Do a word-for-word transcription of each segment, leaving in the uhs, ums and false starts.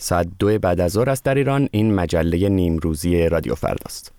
ساعت دو بعد از ظهر است در ایران. این مجله نیمروزی رادیو فرداست.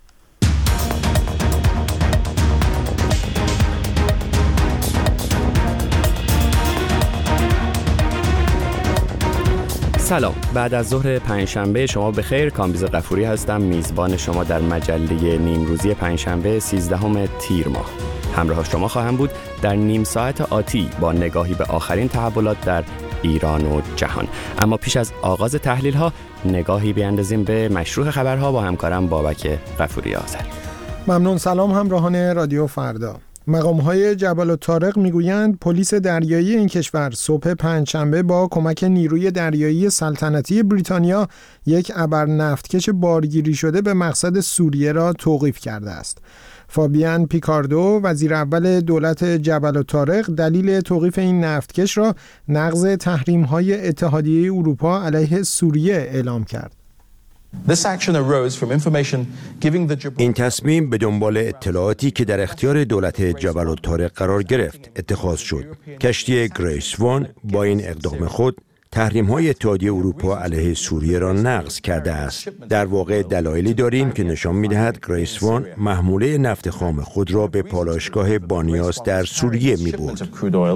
سلام، بعد از ظهر پنجشنبه شما بخیر. کامبیز غفوری هستم، میزبان شما در مجله نیمروزی پنجشنبه سیزدهم تیر ماه. همراه شما خواهم بود در نیم ساعت آتی با نگاهی به آخرین تحولات در ایران و جهان. اما پیش از آغاز تحلیل ها نگاهی بیاندازیم به مشروع خبرها با همکارم بابک غفوری آذری. ممنون. سلام همراهان رادیو فردا. مقام‌های جبل الطارق میگویند پلیس دریایی این کشور صبح پنجشنبه با کمک نیروی دریایی سلطنتی بریتانیا یک ابر نفتکش بارگیری شده به مقصد سوریه را توقیف کرده است. فابیان پیکاردو وزیر اول دولت جبل الطارق دلیل توقیف این نفتکش را نقض تحریم‌های اتحادیه اروپا علیه سوریه اعلام کرد. این تصمیم به دنبال اطلاعاتی که در اختیار دولت جبل الطارق قرار گرفت اتخاذ شد. کشتی گریس وان با این اقدام خود تحریم‌های اتحادیه اروپا علیه سوریه را نقض کرده است. در واقع دلایلی داریم که نشان می‌دهد گریس وان محموله نفت خام خود را به پالایشگاه بانیاس در سوریه می‌برد.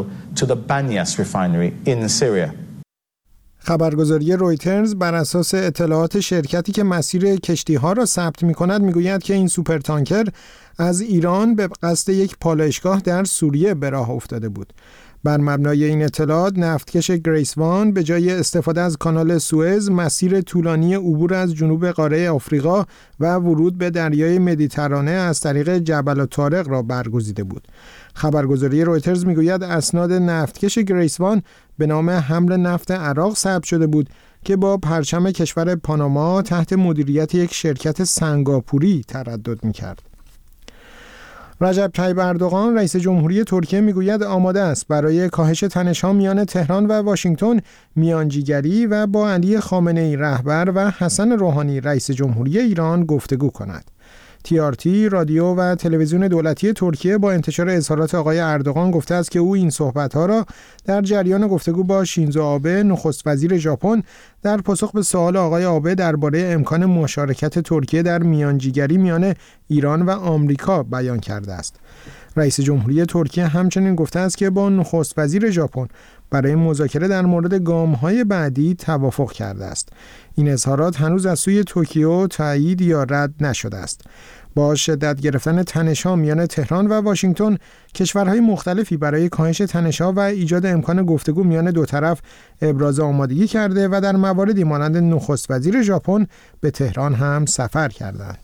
خبرگزاری رویترز بر اساس اطلاعات شرکتی که مسیر کشتی‌ها را ثبت می‌کند می‌گوید که این سوپرتانکر از ایران به قصد یک پالایشگاه در سوریه به راه افتاده بود. بر مبنای این اطلاعات نفتکش گریس وان به جای استفاده از کانال سوئز مسیر طولانی عبور از جنوب قاره آفریقا و ورود به دریای مدیترانه از طریق جبل الطارق را برگزیده بود. خبرگزاری رویترز میگوید اسناد نفتکش گریس وان به نام حمل نفت عراق ثبت شده بود که با پرچم کشور پاناما تحت مدیریت یک شرکت سنگاپوری تردد می‌کرد. رجب طیب اردوغان رئیس جمهوری ترکیه میگوید آماده است برای کاهش تنش‌ها میان تهران و واشنگتن میانجیگری و با علی خامنه‌ای رهبر و حسن روحانی رئیس جمهوری ایران گفتگو کند. تی آر تی رادیو و تلویزیون دولتی ترکیه با انتشار اظهارات آقای اردوغان گفته است که او این صحبت‌ها را در جریان گفتگو با شینزو آبه نخست وزیر ژاپن در پاسخ به سوال آقای آبه درباره امکان مشارکت ترکیه در میانجیگری میان ایران و آمریکا بیان کرده است. رئیس جمهوری ترکیه همچنین گفته است که با نخست وزیر ژاپن برای مذاکره در مورد گام‌های بعدی توافق کرده است. این اظهارات هنوز از سوی توکیو تایید یا رد نشده است. با شدت گرفتن تنش‌ها میان تهران و واشنگتن، کشورهای مختلفی برای کاهش تنش‌ها و ایجاد امکان گفتگو میان دو طرف ابراز آمادگی کرده و در مواردی مانند نخست وزیر ژاپن به تهران هم سفر کردند.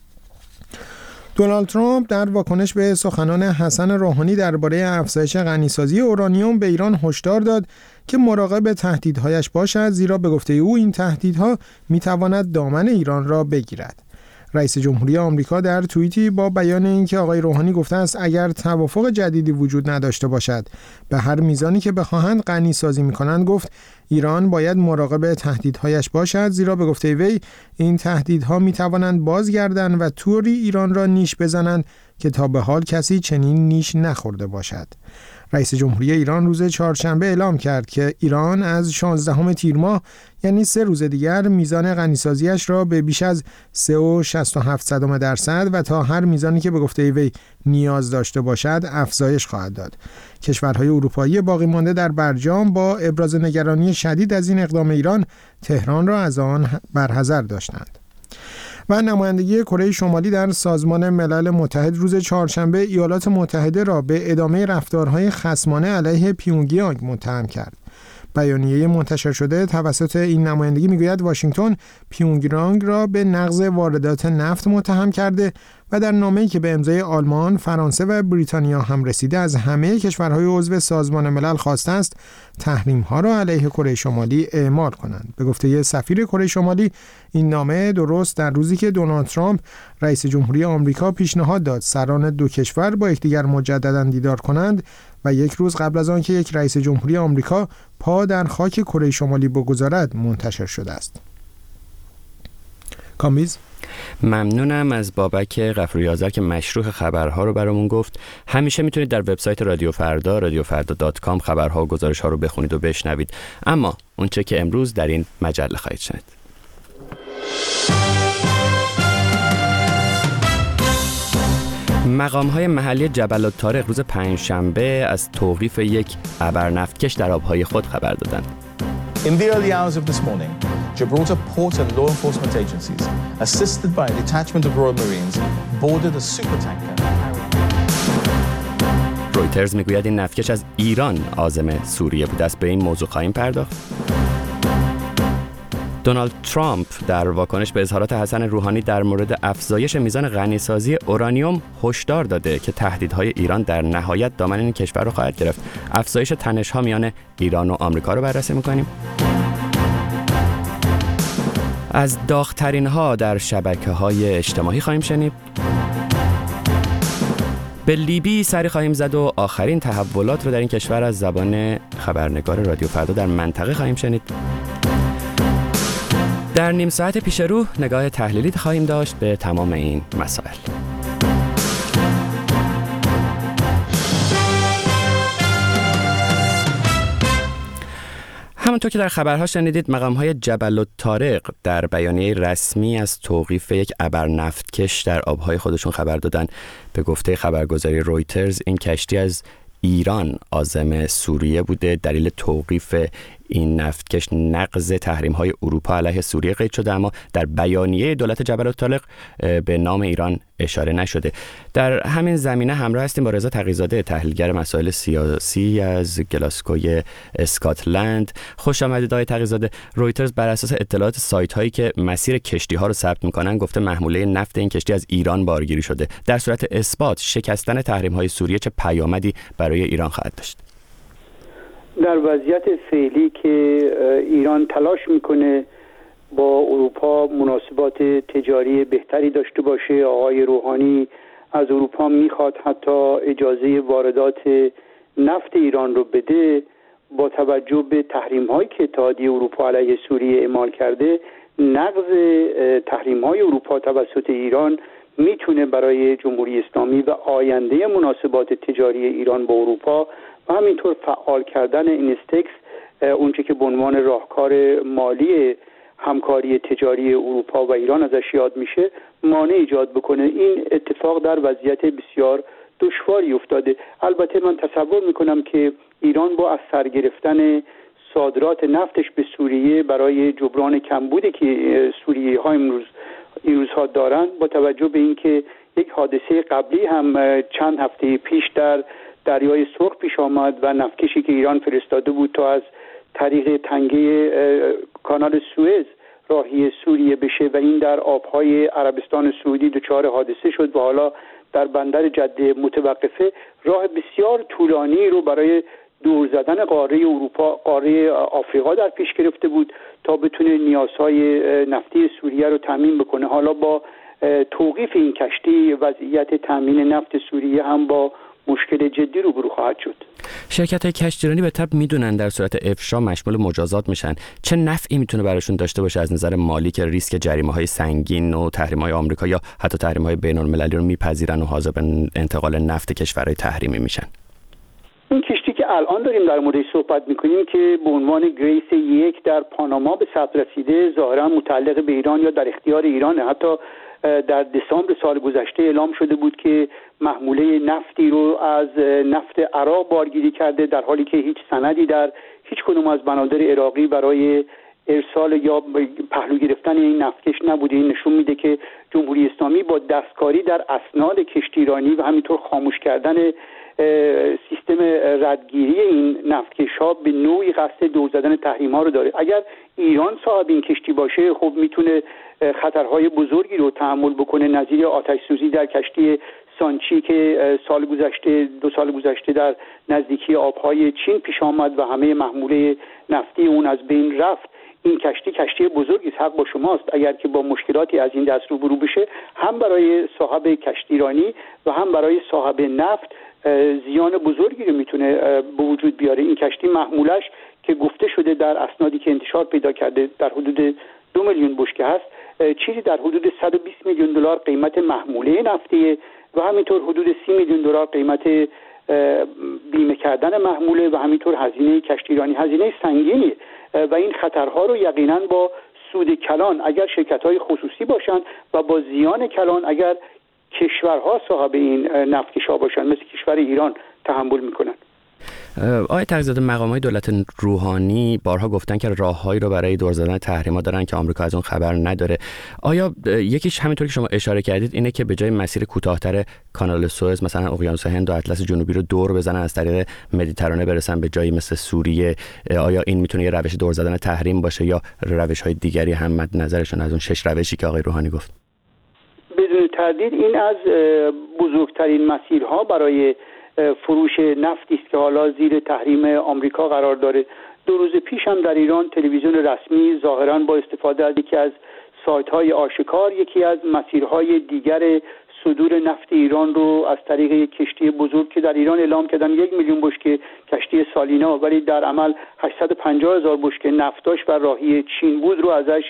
دونالد ترامپ در واکنش به سخنان حسن روحانی درباره افزایش غنیسازی اورانیوم به ایران هشدار داد که مراقب تهدیدهایش باشد، زیرا به گفته او این تهدیدها میتواند دامن ایران را بگیرد. رئیس جمهوری آمریکا در توییتی با بیان اینکه آقای روحانی گفته است اگر توافق جدیدی وجود نداشته باشد به هر میزانی که بخواهند غنیسازی میکنند، گفت ایران باید مراقب تهدیدهایش باشد، زیرا به گفته وی این تهدیدها میتوانند بازگردند و طوری ایران را نیش بزنند که تا به حال کسی چنین نیش نخورده باشد. رئیس جمهوری ایران روز چهارشنبه اعلام کرد که ایران از شانزدهم تیر ماه یعنی سه روز دیگر میزان غنیسازیش را به بیش از سه و شصت و هفت صدم درصد و تا هر میزانی که به گفته وی نیاز داشته باشد افزایش خواهد داد. کشورهای اروپایی باقی مانده در برجام با ابراز نگرانی شدید از این اقدام ایران تهران را از آن برحذر داشتند. و نمایندگی کره شمالی در سازمان ملل متحد روز چهارشنبه ایالات متحده را به ادامه رفتارهای خصمانه علیه پیونگیانگ متهم کرد. بیانیه منتشر شده توسط این نمایندگی میگوید واشنگتن پیونگیانگ را به نقض واردات نفت متهم کرده و در نامه‌ای که به امضای آلمان، فرانسه و بریتانیا هم رسیده از همه کشورهای عضو سازمان ملل خواسته است تحریم‌ها را علیه کره شمالی اعمال کنند. به گفته سفیر کره شمالی این نامه درست در روزی که دونالد ترامپ رئیس جمهوری آمریکا پیشنهاد داد سران دو کشور با یکدیگر مجددا دیدار کنند و یک روز قبل از آن که یک رئیس جمهوری آمریکا پا در خاک کره شمالی بگذارد منتشر شده است. کامبیز؟ ممنونم از بابک غفوری آذر که مشروح خبرها رو برامون گفت. همیشه میتونید در وبسایت رادیو فردا رادیو فردا دات کام خبرها و گزارش‌ها رو بخونید و بشنوید. اما اونچه که امروز در این مجله خواهید شنید. مقام‌های محلی جبل الطارق روز پنجشنبه از توقیف یک ابرنفتکش در آب‌های خود خبر دادند. In the early hours of this morning, Gibraltar Port and law enforcement agencies, assisted by a detachment of Royal Marines, boarded a supertanker. رویترز میگوید این نفتکش از ایران عازم سوریه بوده است. به این موضوع خواهیم پرداخت. دونالد ترامپ در واکنش به اظهارات حسن روحانی در مورد افزایش میزان غنیسازی اورانیوم هشدار داده که تهدیدهای ایران در نهایت دامن این کشور رو خواهد گرفت. افزایش تنش‌ها میان ایران و آمریکا رو بررسی می‌کنیم. از داغ‌ترین‌ها در شبکه‌های اجتماعی خواهیم شنید. به لیبی سری خواهیم زد و آخرین تحولات رو در این کشور از زبان خبرنگار رادیو فردا در منطقه خواهیم شنید. در نیم ساعت پیش رو نگاه تحلیلی خواهیم داشت به تمام این مسائل. همونطور که در خبرها شنیدید، مقام‌های جبل الطارق در بیانیه رسمی از توقیف یک ابرنفتکش در آب‌های خودشون خبر دادن. به گفته خبرگزاری رویترز این کشتی از ایران عازم سوریه بوده. دلیل توقیف این نفتکش نقض تحریم‌های اروپا علیه سوریه قید شده، اما در بیانیه دولت جبل الطارق به نام ایران اشاره نشده. در همین زمینه همراه هستیم با رضا تقی‌زاده، تحلیلگر مسائل سیاسی از گلاسکوی اسکاتلند. خوش آمدید آقای تقی‌زاده. رویترز بر اساس اطلاعات سایت‌هایی که مسیر کشتی‌ها رو ثبت می‌کنن گفته محموله نفت این کشتی از ایران بارگیری شده. در صورت اثبات شکستن تحریم‌های سوریه چه پیامدی برای ایران خواهد داشت؟ در وضعیت فعلی که ایران تلاش میکنه با اروپا مناسبات تجاری بهتری داشته باشه، آقای روحانی از اروپا میخواد حتی اجازه واردات نفت ایران رو بده، با توجه به تحریم هایی که اتحادیه اروپا علیه سوریه اعمال کرده، نقض تحریم های اروپا توسط ایران میتونه برای جمهوری اسلامی و آینده مناسبات تجاری ایران با اروپا و همینطور فعال کردن اینستکس، اونچه که به عنوان راهکار مالی همکاری تجاری اروپا و ایران ازش یاد میشه، مانع ایجاد بکنه. این اتفاق در وضعیت بسیار دشواری افتاده. البته من تصور میکنم که ایران با از سر گرفتن صادرات نفتش به سوریه برای جبران کمبودی که سوریه ها امروز این روزها دارن، با توجه به اینکه یک حادثه قبلی هم چند هفته پیش در دریای سرخ پیش آمد و نفتکشی که ایران فرستاده بود تا از طریق تنگه کانال سوئز راهی سوریه بشه و این در آبهای عربستان سعودی دچار حادثه شد و حالا در بندر جده متوقفه، راه بسیار طولانی رو برای دور زدن قاره اروپا، قاره آفریقا در پیش گرفته بود تا بتونه نیازهای نفتی سوریه رو تامین بکنه. حالا با توقیف این کشتی وضعیت تامین نفت سوریه هم با مشکل جدی روبرو خواهد شد. شرکت‌های کشتیرانی به طب میدونن در صورت افشا مشمول مجازات میشن. چه نفعی میتونه براشون داشته باشه از نظر مالی که ریسک جریمه‌های سنگین و تحریم‌های آمریکا یا حتی تحریم‌های بین‌المللی رو میپذیرن و حاضر به انتقال نفت کشورهای تحریمی میشن؟ این کشتی که الان داریم در موردش صحبت میکنیم که به عنوان گریس یک در پاناما به ثبت رسیده، ظاهرا متعلق به ایران یا در اختیار ایرانه. حتی در دسامبر سال گذشته اعلام شده بود که محموله نفتی رو از نفت عراق بارگیری کرده، در حالی که هیچ سندی در هیچ کدوم از بنادر عراقی برای ارسال یا پهلو گرفتن این نفتکش نبوده. این نشون میده که جمهوری اسلامی با دستکاری در اسناد کشتیرانی و همینطور خاموش کردن سیستم ردگیری این نفتکش‌ها به نوعی قصد دور زدن تحریم‌ها رو داره. اگر ایران صاحب این کشتی باشه، خب میتونه خطرهای بزرگی رو تحمل بکنه، نظیر آتش سوزی در کشتی سانچی که سال گذشته دو سال گذشته در نزدیکی آبهای چین پیش آمد و همه محموله نفتی اون از بین رفت. این کشتی کشتی بزرگی است، حق با شماست. اگر که با مشکلاتی از این دست روبرو بشه، هم برای صاحب کشتیرانی و هم برای صاحب نفت زیان بزرگی رو میتونه به وجود بیاره. این کشتی محمولش که گفته شده در اسنادی که انتشار پیدا کرده در حدود دو میلیون بشکه هست، چیزی در حدود صد و بیست میلیون دلار قیمت محموله نفتی و همینطور حدود سی میلیون دلار قیمت بیمه کردن محموله و همینطور هزینه کشتیرانی، هزینه سنگینی و این خطرها رو یقینا با سود کلان اگر شرکت‌های خصوصی باشند و با زیان کلان اگر کشورها صاحب این نفتکش‌ها باشند مثل کشور ایران تحمل میکنن. آقای تقی‌زاده، مقامات دولت روحانی بارها گفتن که راههایی رو برای دور زدن تحریم‌ها دارن که آمریکا از اون خبر نداره. آیا یکیش همینطور که شما اشاره کردید اینه که به جای مسیر کوتاه‌تر کانال سوئز مثلا اقیانوس هند و اطلس جنوبی رو دور بزنن از طریق مدیترانه برسن به جایی مثل سوریه؟ آیا این میتونه یه روش دور زدن تحریم باشه یا روش‌های دیگری هم مد نظرشون از اون شش روشی که آقای روحانی گفت؟ بدون تردید این از بزرگترین مسیرها برای فروش نفتی است که حالا زیر تحریم آمریکا قرار داره. دو روز پیش هم در ایران تلویزیون رسمی ظاهراً با استفاده از یکی از سایت‌های آشکار یکی از مسیرهای دیگر صدور نفت ایران رو از طریق یک کشتی بزرگ که در ایران اعلام کردن یک میلیون بشکه کشتی سالینا ولی در عمل هشتصد و پنجاه هزار بشکه نفت داشت و راهی چین بود رو ازش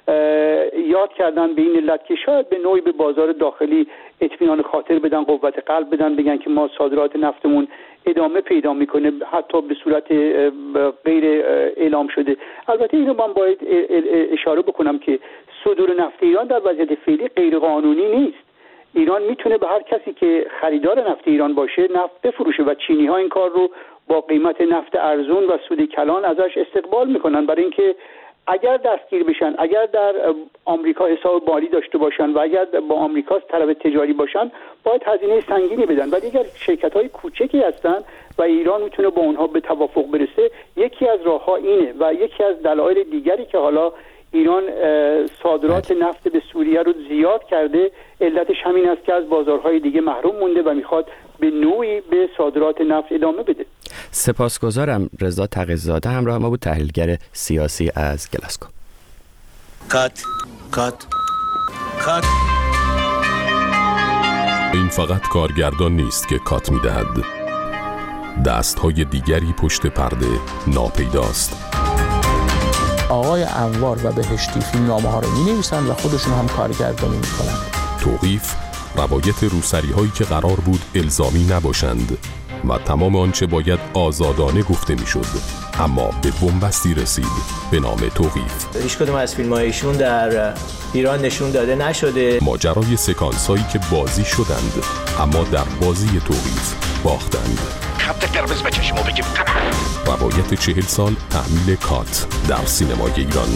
یاد کردن به این علت که شاید به نوعی به بازار داخلی اطمینان خاطر بدن، قوت قلب بدن، بگن که ما صادرات نفتمون ادامه پیدا میکنه حتی به صورت غیر اعلام شده. البته اینو من باید اشاره بکنم که صدور نفت ایران در وضعیت فعلی غیر قانونی نیست. ایران میتونه به هر کسی که خریدار نفت ایران باشه نفت بفروشه و چینی ها این کار رو با قیمت نفت ارزون و سود کلان ازش استقبال میکنن، برای اینکه اگر دستگیر بشن، اگر در آمریکا حساب مالی داشته باشن و اگر با آمریکا طرف تجاری باشن باید هزینه سنگینی بدن، ولی اگر شرکت‌های کوچکی هستن و ایران میتونه با اونها به توافق برسه، یکی از راه‌ها اینه و یکی از دلایل دیگری که حالا ایران صادرات نفت به سوریه رو زیاد کرده علتش همین است که از بازارهای دیگه محروم مونده و میخواد به نوعی به صادرات نفت ادامه بده. سپاسگزارم. رضا تقی‌زاده همراه ما بود، تحلیلگر سیاسی از گلاسکو. کات کات کات. این فقط کارگردان نیست که کات میدهد، دستهای دیگری پشت پرده ناپیداست. آقای انوار و بهشتی فیلمنامه ها رو می نویسن و خودشون هم کارگردانی می کنند. توقیف روایت روسری هایی که قرار بود الزامی نباشند و تمام آنچه باید آزادانه گفته می شد اما به بنبستی رسید به نام توقیف. هیچ کدوم از فیلم هایشون در ایران نشون داده نشده. ماجرای سکانس هایی که بازی شدند اما در بازی توقیف باختند. خط قرمز به چشمو بگیم. روایت چهل سال تحمیل کات در سینمای ایران.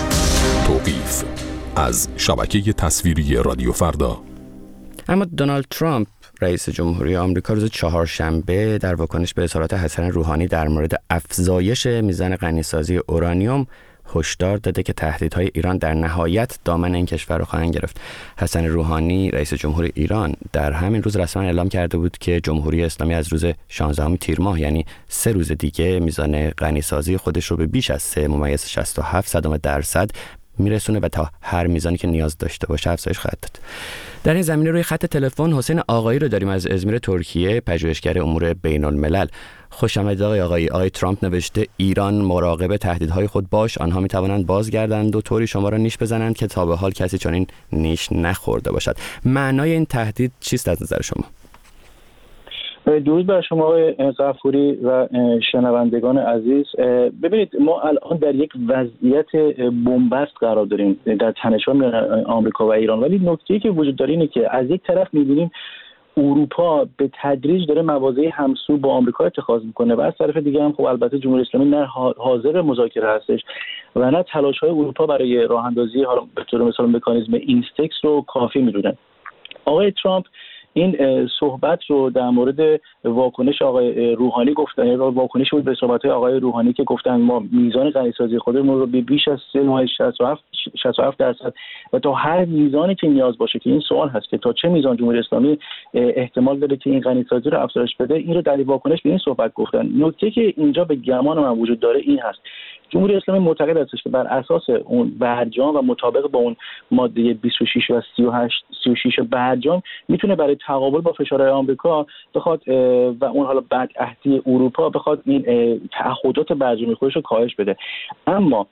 توقیف از شبکه تصویری رادیو فردا. اما دونالد ترامپ رئیس جمهوری آمریکا روز چهارشنبه در واکنش به اظهارات حسن روحانی در مورد افزایش میزان غنیسازی اورانیوم هشدار داده که تهدیدهای ایران در نهایت دامن این کشور را خواهند گرفت. حسن روحانی رئیس جمهوری ایران در همین روز رسما اعلام کرده بود که جمهوری اسلامی از روز شانزدهم تیر ماه یعنی سه روز دیگه میزان غنیسازی خودش رو به بیش از سه ممیز شصت و هفت صدم درصد میرسونه و تا هر میزانی که نیاز داشته باشه افزایش خواهد داد. در این زمینه روی خط تلفن حسین آقایی رو داریم از ازمیر ترکیه، پژوهشگر امور بین الملل. خوش آمدید آقای آقایی. آقای ترامپ نوشته ایران مراقب تهدیدهای خود باش، آنها میتوانند بازگردند و طوری شما را نیش بزنند که تا به حال کسی چنین نیش نخورده باشد. معنای این تهدید چیست از نظر شما؟ درود بر شما آقای غفوری و شنوندگان عزیز. ببینید ما الان در یک وضعیت بنبست قرار داریم در تنش‌ها میان آمریکا و ایران، ولی نکته‌ای که وجود داره اینه که از یک طرف می‌بینیم اروپا به تدریج داره مواضع همسو با آمریکا اتخاذ میکنه و از طرف دیگه هم خب البته جمهوری اسلامی نه حاضر مذاکره هستش و نه تلاش‌های اروپا برای راه اندازی حالا به طور مثال مکانیزم اینستکس رو کافی میدونن. آقای ترامپ این صحبت رو در مورد واکنش آقای روحانی گفتن، واکنش بود به صحبت‌های آقای روحانی که گفتن ما میزان غنیسازی خودمون رو به بیش از سه ممیز شصت و هفت درصد و تا هر میزانی که نیاز باشه، که این سوال هست که تا چه میزان جمهوری اسلامی احتمال داره که این غنیسازی رو افزایش بده، این رو در واکنش به این صحبت گفتن. نکته که اینجا به گمان من وجود داره این هست: جمهوری اسلامی معتقد است که بر اساس اون برجام و مطابق با اون ماده بیست و شش و سی و هشت سی و شش برجام میتونه برای تقابل با فشارهای آمریکا بخواد و اون حالا بدعهدی اروپا بخواد این تعهدات برجامی خودش رو کاهش بده. اما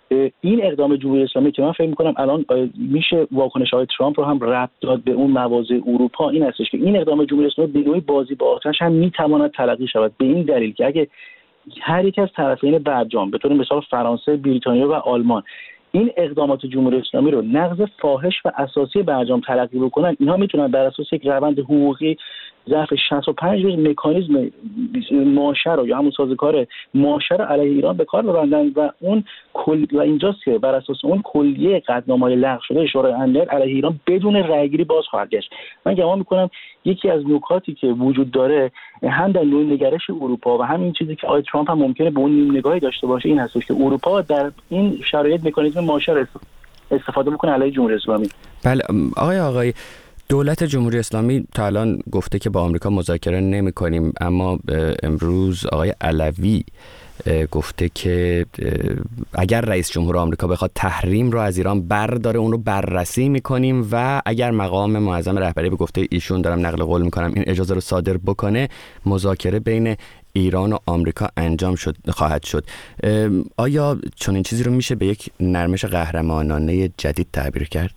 این اقدام جمهوری اسلامی که من فکر می‌کنم الان میشه واکنش‌های ترامپ رو هم ربط داد به اون مواضع اروپا، این هستش که این اقدام جمهوری اسلامی به نوعی بازی با آتش هم میتواند تلقی شود، به این دلیل که اگه هر یک از طرفین برجام به طور مثال فرانسه، بریتانیا و آلمان این اقدامات جمهوری اسلامی رو نقض فاحش و اساسی برجام تلقی بکنن، اینها میتونن بر اساس یک روند حقوقی ظرف شصت و پنج روز مکانیزم ماشه رو یا همون سازوکار ماشه رو علیه ایران به کار ببندن و اون کل و اینجاست که بر اساس اون کلیه قطعنامه‌های لغو شده شورای امنیت علیه ایران بدون رأیگیری باز خواهد گشت. من گمان میکنم یکی از نکاتی که وجود داره هم در نوع نگرش اروپا و همین چیزی که آقای ترامپ هم ممکنه به اون نیم نگاهی داشته باشه این هستش که اروپا در این شرایط مکانیزم ماشه رو استفاده میکنه علیه جمهوری اسلامی. بله آقای آقای دولت جمهوری اسلامی تا الان گفته که با آمریکا مذاکره نمی کنیم، اما امروز آقای علوی گفته که اگر رئیس جمهور آمریکا بخواد تحریم رو از ایران برداره اون رو بررسی میکنیم و اگر مقام معظم رهبری به گفته ایشون، دارم نقل قول میکنم، این اجازه رو صادر بکنه مذاکره بین ایران و آمریکا انجام شد خواهد شد. آیا چون این چیزی رو میشه به یک نرمش قهرمانانه جدید تعبیر کرد؟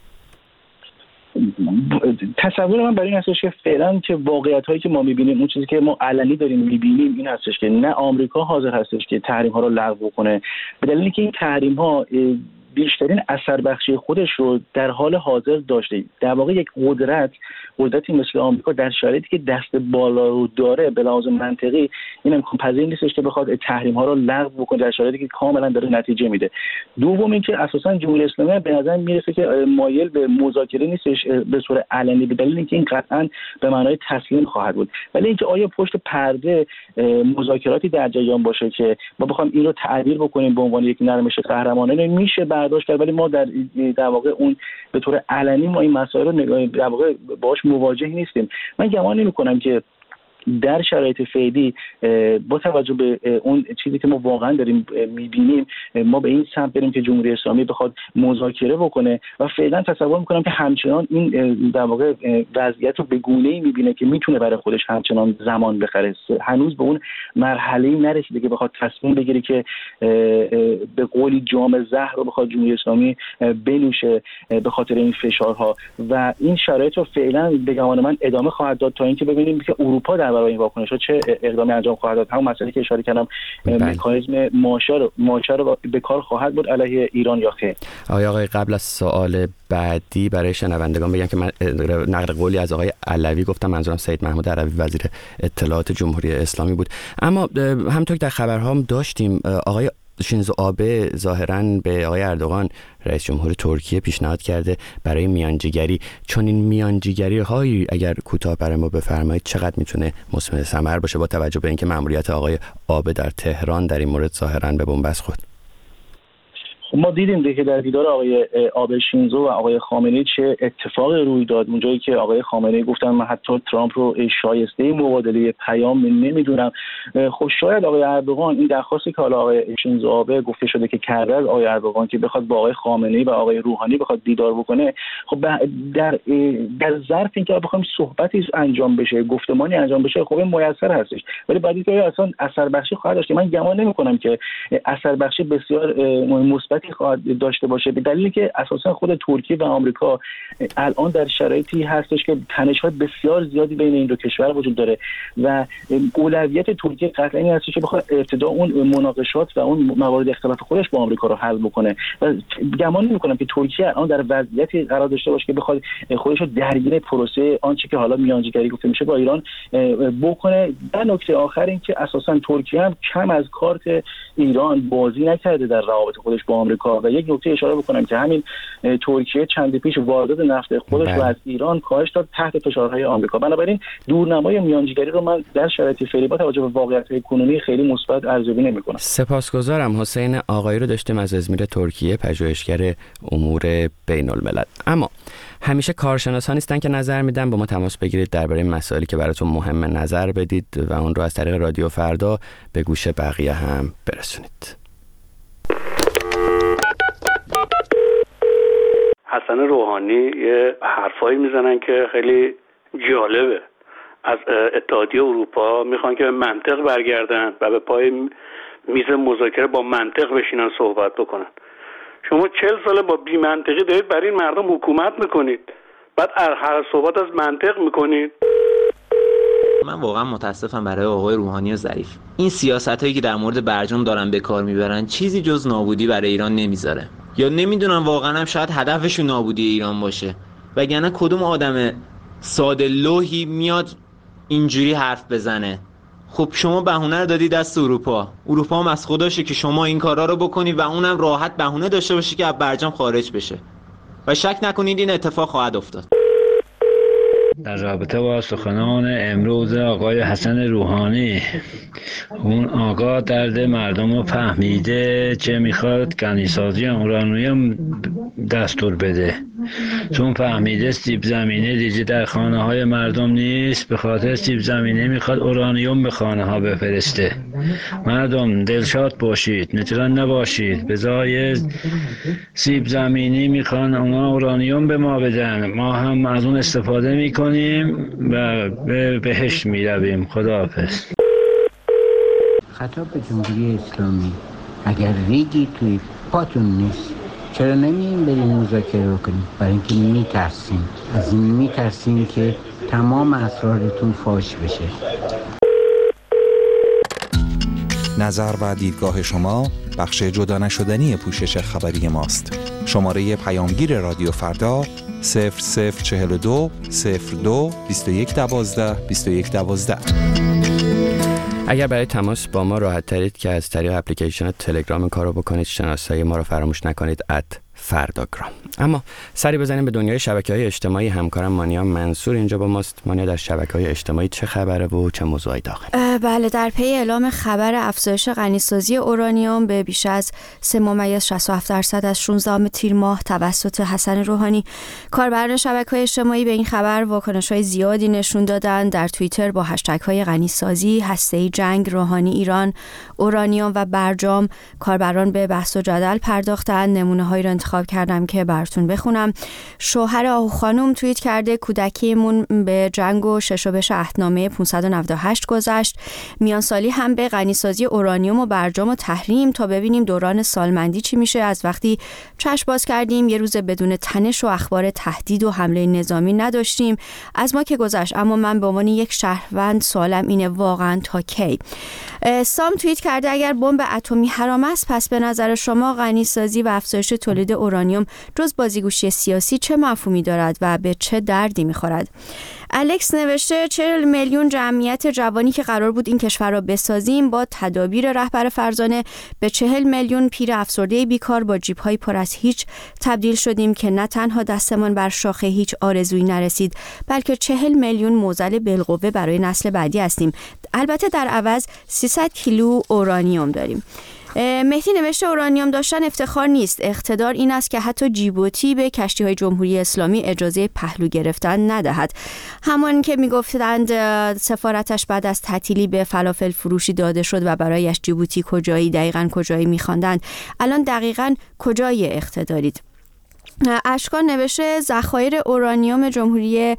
تصور من برای این هستش که فعلا که واقعیت هایی که ما میبینیم، اون چیزی که ما علنی داریم میبینیم این هستش که نه آمریکا حاضر هستش که تحریم ها رو لغو کنه، به دلیلی که این تحریم ها بیشترین اثر بخشی خودش رو در حال حاضر داشته. در واقع یک قدرت قدرتی مثل آمریکا در شرایطی که دست بالا رو داره به لحاظ منطقی این امکان پذیر نیستش که بخواد تحریم ها رو لغو بکنه در شرایطی که کاملا داره نتیجه میده. دوم اینکه اساسا جمهوری اسلامی به نظر میرسه که مایل به مذاکره نیستش به صورت علنی، به دلیل اینکه این قطعا به معنای تسلیم خواهد بود. ولی اینکه آیا پشت پرده مذاکراتی در جریان باشه که ما بخوایم این رو تعبیر بکنیم به عنوان یک نرمش قهرمانانه میشه برداشت کرد، ولی ما در در واقع اون به طور علنی ما این مسائل رو در واقع باهاش مواجه نیستیم. من گمان نمی‌کنم که در شرایط فعلی با توجه به اون چیزی که ما واقعا داریم می‌بینیم ما به این سمت بریم که جمهوری اسلامی بخواد مذاکره بکنه و فعلا تصور می‌کنم که همچنان این در واقع وضعیت رو به گونه‌ای می‌بینه که میتونه برای خودش همچنان زمان بخره. هنوز به اون مرحله‌ای نرسیده که بخواد تصمیم بگیره که به قولی جام زهر رو بخواد جمهوری اسلامی بنوشه به خاطر این فشارها و این شرایط رو فعلا به گمان من ادامه خواهد داد تا اینکه ببینیم که اروپا در برای این واکنش‌ها چه اقدامی انجام خواهد داد. همون مسئله که اشاره کردم مکانیزم ماشه رو ماشه رو به کار خواهد بود علیه ایران یا خیر. آقای آقای قبل از سوال بعدی برای شنوندگان بگم که من نقل قولی از آقای علوی گفتم، منظورم سید محمود علوی وزیر اطلاعات جمهوری اسلامی بود. اما همونطور که در خبرها هم داشتیم آقای شینزو آبه ظاهراً به آقای اردوغان رئیس جمهور ترکیه پیشنهاد کرده برای میانجیگری. چون این میانجیگری هایی اگر کوتاه برای ما بفرمایید چقدر میتونه مثمر ثمر باشه با توجه به اینکه مأموریت آقای آبه در تهران در این مورد ظاهراً به بنبست خورد؟ ما دیدیم که در دیدار آقای آبه شینزو و آقای خامنه‌ای چه اتفاقی روی داد، اونجایی که آقای خامنه‌ای گفتن من حتی ترامپ رو شایسته مبادله پیام نمیدونم. خب شاید آقای اردوغان این درخواستی که حالا آقای شینزو آبه گفته شده که کرده از آقای اردوغان که بخواد با آقای خامنه‌ای و آقای روحانی بخواد دیدار بکنه، خب در در ظرف اینکه بخوایم صحبتی انجام بشه، گفتمانی انجام بشه، خب این میسر هستش، ولی بعد اینکه اصلا اثر بخشی خواهد داشت. من گمان نمی‌کنم که اثر بخشی بسیار مثبت خواهد داشته باشه، به دلیلی که اساسا خود ترکیه و آمریکا الان در شرایطی هستش که تنش‌های بسیار زیادی بین این دو کشور وجود داره و اولویت ترکیه قطعا این هستش که بخواد ابتدا اون مناقشات و اون موارد اختلاف خودش با آمریکا رو حل بکنه و گمان نمی‌کنم که ترکیه الان در وضعیتی قرار داشته باشه که بخواد خودش رو درگیر پروسه آنچه که حالا میانجیگری گفته میشه با ایران بکنه. در نکته آخر این که اساسا ترکیه هم کم از کارت ایران بازی نکرده در روابط خودش با آمریکا و یک نکته اشاره بکنم که همین ترکیه چند پیش واردات نفت خودش رو از ایران کاهش داد تحت فشارهای آمریکا. بنابراین دورنمای میانجیگری رو من در شرایط فعلی با توجه به واقعیت‌های کنونی خیلی مثبت ارزیابی نمی‌کنم. سپاسگزارم. حسین آقایی رو داشتیم از ازمیر ترکیه، پژوهشگر امور بین‌الملل. اما همیشه کارشناسان نیستن که نظر میدن، با ما تماس بگیرید درباره مسائلی که براتون مهمه نظر بدید و اون رو از طریق رادیو فردا به گوش بقیه هم برسونید. حسن روحانی یه حرفایی میزنن که خیلی جالبه. از اتحادیه اروپا میخوان که به منطق برگردن و به پای میز مذاکره با منطق بشینن صحبت بکنن. شما چهل ساله با بی منطقی دارید برای این مردم حکومت میکنید، بعد هر صحبت از منطق میکنید. من واقعا متاسفم برای آقای روحانی و ظریف. این سیاستایی که در مورد برجام دارن به کار میبرن چیزی جز نابودی برای ایران نمیذاره، یا نمیدونم واقعا هم شاید هدفشون نابودی ایران باشه، وگرنه کدوم آدم ساده لوحی میاد اینجوری حرف بزنه؟ خب شما بهونه رو دادی دست اروپا، اروپا هم از خداشه که شما این کارا رو بکنی و اونم راحت بهونه داشته باشه که از برجام خارج بشه و شک نکنید این اتفاق خواهد افتاد. در رابطه با سخنان امروز آقای حسن روحانی، اون آقا درد مردم رو فهمیده چه میخواد غنیسازی اورانیوم دستور بده، چون فهمیده سیب زمینه دیگه در خانه های مردم نیست، به خاطر سیب زمینه میخواد اورانیوم به خانه ها بفرسته. مردم دلشاد باشید، نگران نباشید، به جای سیب زمینی میخوان اونا اورانیوم به ما بدن، ما هم از اون استفاده میکنیم و به بهشت میرویم. خداحافظ. خطاب به جمهوری اسلامی، اگر ریگی توی پاتون نیست چرا نمی‌ایم بریم مذاکره کنیم؟ برای اینکه میترسیم، از این میترسیم که تمام اسرارتون فاش بشه. نظر و دیدگاه شما بخش جدا نشدنی پوشش خبری ماست. شماره پیامگیر رادیو فردا صفر صفر چهل و دو صفر دو بیست و یک دوازده بیست و یک دوازده. اگر برای تماس با ما راحت ترید که از طریق اپلیکیشن تلگرام کارو بکنید، شناسایی ما رو فراموش نکنید ات فرداگرام. اما سری بزنیم به دنیای شبکه‌های اجتماعی. همکارم مانیا منصور اینجا با ماست. مانیا، در شبکه‌های اجتماعی چه خبره و چه موضوعی داخل؟ بله، در پی اعلام خبر افزایش غنیسازی اورانیوم به بیش از سه ممیز شصت و هفت درصد از شانزدهم تیر ماه توسط حسن روحانی، کاربران شبکه‌های اجتماعی به این خبر واکنش‌های زیادی نشون دادند. در توییتر با هشتگ‌های غنیسازی، هسته‌ای، جنگ، روحانی ایران، اورانیوم و برجام کاربران به بحث و جدل پرداختند. نمونه‌هایی را انتخاب کردم که براتون بخونم. شوهر آهو خانم توییت کرده کودکیمون به جنگ و شش و بش عهدنامه پانصد و نود و هشت گذشت. میان سالی هم به غنیسازی اورانیوم و برجام و تحریم تا ببینیم دوران سالمندی چی میشه. از وقتی چشم باز کردیم یه روز بدون تنش و اخبار تهدید و حمله نظامی نداشتیم. از ما که گذشت، اما من به عنوان یک شهروند سوالم اینه واقعا تا کی؟ سام توییت کرده اگر بمب اتمی حرام است، پس به نظر شما غنیسازی و افزایش تولید اورانیوم جز بازیگوشی سیاسی چه مفهومی دارد و به چه دردی میخورد؟ الکس نوشته چهل میلیون جمعیت جوانی که قرار بود این کشور را بسازیم با تدابیر رهبر فرزانه به چهل میلیون پیر افسرده بیکار با جیب‌های پر از هیچ تبدیل شدیم که نه تنها دستمان بر شاخه هیچ آرزویی نرسید، بلکه چهل میلیون معضل بالقوه برای نسل بعدی هستیم. البته در عوض سیصد کیلو اورانیوم داریم. مهدی نوشته اورانیوم داشتن افتخار نیست، اقتدار این است که حتی جیبوتی به کشتی‌های جمهوری اسلامی اجازه پهلو گرفتن ندهد. همان که میگفتند سفارتش بعد از تعطیلی به فلافل فروشی داده شد و برایش جیبوتی کجایی، دقیقاً کجایی می‌خواندند، الان دقیقاً کجای اقتدارید؟ اشکان نوشته ذخایر اورانیوم جمهوری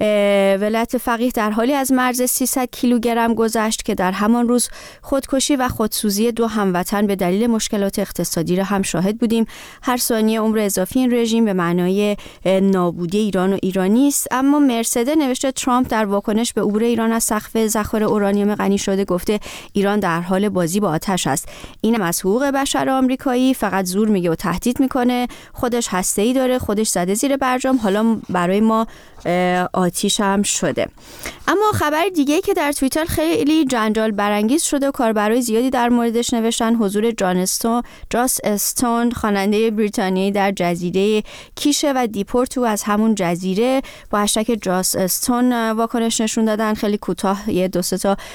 ولایت فقیه در حالی از مرز سیصد کیلوگرم گذشت که در همان روز خودکشی و خودسوزی دو هموطن به دلیل مشکلات اقتصادی را هم شاهد بودیم. هر ثانیه عمر اضافی این رژیم به معنای نابودی ایران و ایرانی است. اما مرسده نوشته ترامپ در واکنش به عبور ایران از سقف ذخایر اورانیوم غنی شده گفته ایران در حال بازی با آتش است. اینم از حقوق بشر آمریکایی، فقط زور میگه و تهدید میکنه، خودش هسته‌ای داره، خودش زده زیر برجام، حالا برای ما آتیش هم شده. اما خبر دیگه که در توییتر خیلی جنجال برانگیز شده و کاربرای زیادی در موردش نوشتن، حضور جان استون جاس استون خواننده بریتانیایی در جزیره کیشه و دیپورتو از همون جزیره با هشتگ جاس استون واکنش نشون دادن. خیلی کوتاه یه دو سه تا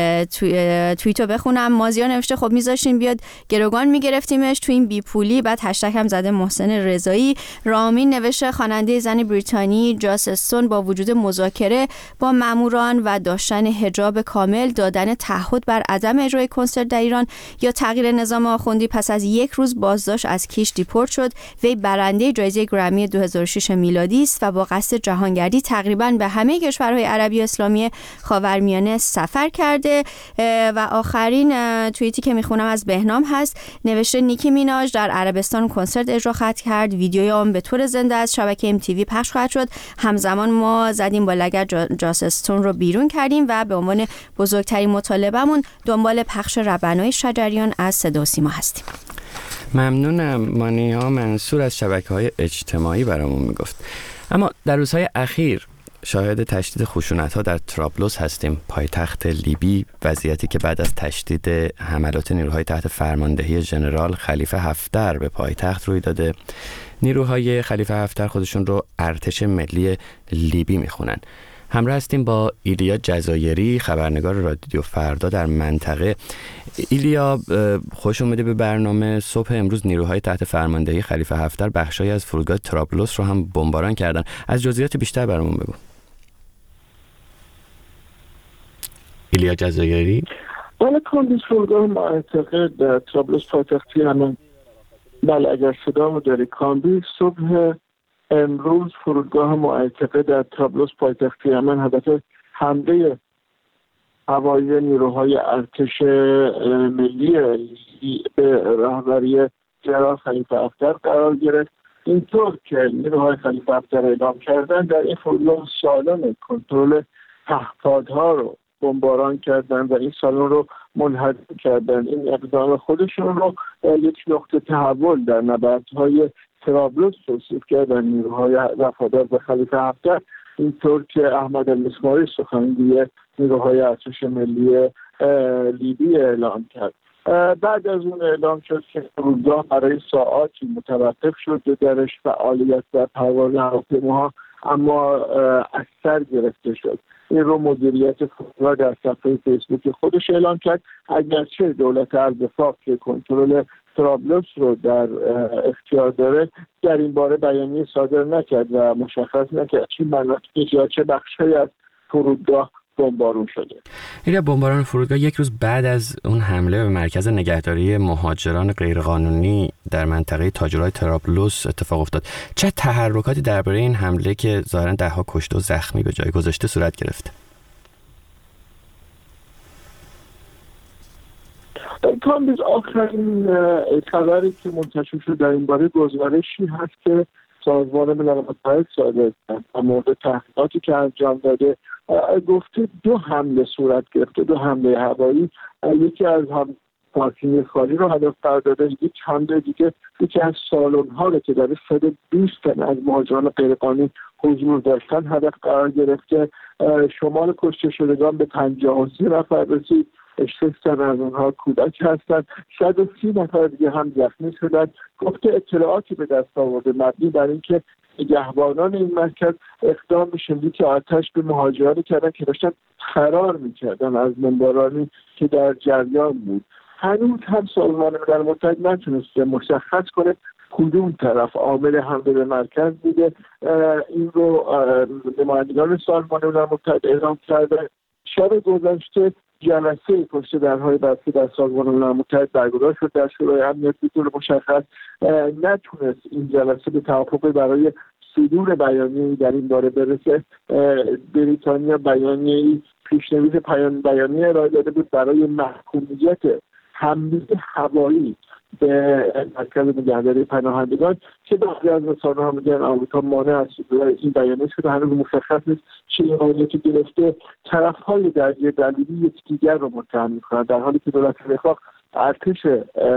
توییتو بخونم. مازیار نوشته خب میذاشتیم بیاد گروگان میگرفتیمش تو این بیپولی، بعد هشتگ هم زده محسن رضایی. رامین نوشته خواننده زن بریتانی جاس استون با وجود وجود مذاکره با ماموران و داشتن حجاب کامل، دادن تعهد بر عدم اجرای کنسرت در ایران یا تغییر نظام آخوندی پس از یک روز بازداشت از کیش دیپورت شد. وی برنده جایزه گرمی دو هزار و شش میلادی است و با قصد جهانگردی تقریباً به همه کشورهای عربی و اسلامی خاورمیانه سفر کرده. و آخرین توییتی که میخونم از بهنام هست، نوشته نیکی میناژ در عربستان کنسرت اجرا خواهد کرد. ویدیوی آن به طور زنده از شبکه ام تی وی پخش خواهد شد. همزمان ما زدیم با لگد جاس استون رو بیرون کردیم و به عنوان بزرگترین مطالبه‌مون دنبال پخش ربنای شجریان از صدا و سیما هستیم. ممنونم. مانیا منصور از شبکه‌های اجتماعی برامون میگفت. اما در روزهای اخیر شاهد تشدید خشونت‌ها در طرابلس هستیم، پایتخت لیبی، وضعیتی که بعد از تشدید حملات نیروهای تحت فرماندهی ژنرال خلیفه حفتر به پایتخت روی داده. نیروهای خلیفه حفتر خودشون رو ارتش ملی لیبی میخونن. همراه هستیم با ایلیا جزایری، خبرنگار رادیو فردا در منطقه. ایلیا، خوش اومده به برنامه. صبح امروز نیروهای تحت فرماندهی خلیفه حفتر بخشایی از فرودگاه طرابلس رو هم بمباران کردن. از جزئیات بیشتر برامون بگو. ایلیا جزایری. بله، کاندیس فرودگاه منطقه در طرابلس پایتختی همین. بله، اگر صدامو داری. کاندیس صبح امروز فرودگاه معتقه در طرابلس پایتخت یمن هدف حمله هوایی نیروهای ارتش ملی به رهبری ژنرال خلیفه حفتر قرار گرفت. اینطور که نیروهای خلیفه حفتر اعلام کردن در این فرودگاه سالن کنترل پهپادها رو بمباران کردن و این سالن رو منهدم کردن. این اقدام خودشون رو یک نقطه تحول در نبردهای طرابلس توصیف کردن نیروهای وفادار به خلیفه حفتر، اینطور که احمد المسماری سخنگوی نیروهای ارتش ملی لیبی اعلام کرد. بعد از اون اعلام شد که فرودگاه برای ساعاتی متوقف شد، درش فعالیت در پرواز هواپیماها اما از سر گرفته شد. این رو مدیریت فرودگاه در صفحه فیسبوک خودش اعلام کرد. اگرچه دولت اردفاق که کنترل طرابلس رو در اختیار داره در این باره بیانیه صادر نکرد و مشخص نکرد چه مناطقی یا چه بخشی از فرودگاه بمبارون شده. این بمباران فرودگاه یک روز بعد از اون حمله به مرکز نگهداری مهاجران غیرقانونی در منطقه تاجرای طرابلس اتفاق افتاد. چه تحرکاتی درباره این حمله که ظاهراً ده‌ها کشته و زخمی به جای گذاشته صورت گرفت؟ کامبیز آخرین خبری که منتشر شد در این باره گزارشی هست که سازمان ملل متحد صادر کرد در مورد تحقیقاتی که انجام داده. گفته دو حمله صورت گرفته، دو حمله هوایی. یکی از هم پارکینگ خالی رو هدف قرار داده، یک حمله دیگه یکی از سالن‌ها رو که در صد و بیست تن از مهاجران غیرقانونی حضور داشتن هدف قرار گرفته. شمار کشته شدگان به پنجاه و سه نفر رسید. شش تن از اونها کودک هستند. صد و سی نفر دیگه هم زخمی شدند. گفته اطلاعاتی به دست آورده مبنی بر اینکه نگهبانان این مرکز اقدام به شلیک آتش به مهاجرانی کردن که داشتن فرار میکردن از بمبارانی که در جریان بود. هنوز هم سازمان ملل متحد نتونسته مشخص کنه کدوم طرف عامل حمله به مرکز بوده. این رو نمایندگان سازمان ملل متحد اعلام کرده. شب گذشته جلسه پشت درهای بسته در سازمان ملل متحد برگزار شد در شورای امنیت به طور مشخص. نتونست این جلسه به توافق برای صدور بیانیه‌ای در این باره برسه. بریتانیا بیانیه‌ای پیشنهاد پیام بیانیه ارائه داده بود برای محکومیت حمله هوایی به مرکز نگهداری پناهندگان که بعضی از رسانه‌ها میگن آمریکا مانع از این بیانیه شده. هنوز مشخص نیست چه اقدامی گرفته. طرف‌های درگیر در لیبی یکدیگر رو متهم می‌کنند، در حالی که دولت وفاق ارتش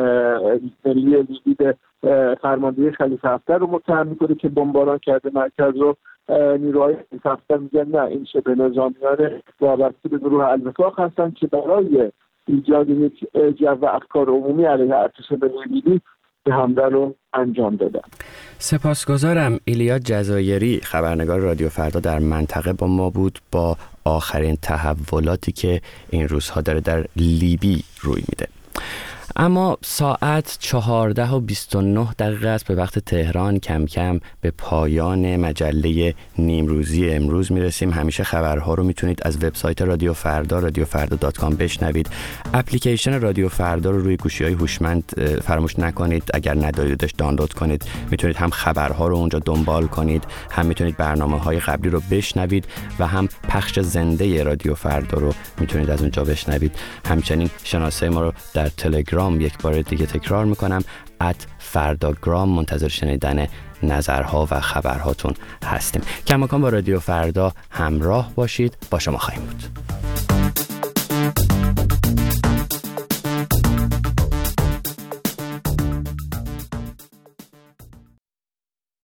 ملی لیبی به فرماندهی خلیفه حفتر رو متهم می‌کنه که بمباران کرده مرکز رو. نیروهای خلیفه حفتر میگن نه، این شبه نظامیان وابسته به گروه الوفاق هستند که برای ایجاد یک جو افکار عمومی علیه ارتش ملی لیبی به حمله رو انجام دادن. سپاسگزارم. ایلیا جزایری، خبرنگار رادیو فردا در منطقه با ما بود با آخرین تحولاتی که این روزها داره در لیبی روی میده. اما ساعت چهارده و بیست و نه دقیقه است به وقت تهران. کم کم به پایان مجله نیمروزی امروز میرسیم. همیشه خبرها رو میتونید از وبسایت رادیو فردا رادیو فردا دات کام بشنوید. اپلیکیشن رادیو فردا رو روی گوشی‌های هوشمند فراموش نکنید. اگر نداریدش دانلود کنید. میتونید هم خبرها رو اونجا دنبال کنید، هم میتونید برنامه‌های قبلی رو بشنوید و هم پخش زنده رادیو فردا رو میتونید از اونجا بشنوید. همچنین شناسه ما رو در تلگرام یک بار دیگه تکرار میکنم ات فرداگرام. منتظر شنیدن نظرها و خبرهاتون هستیم. کماکان با رادیو فردا همراه باشید. با شما خواهیم بود.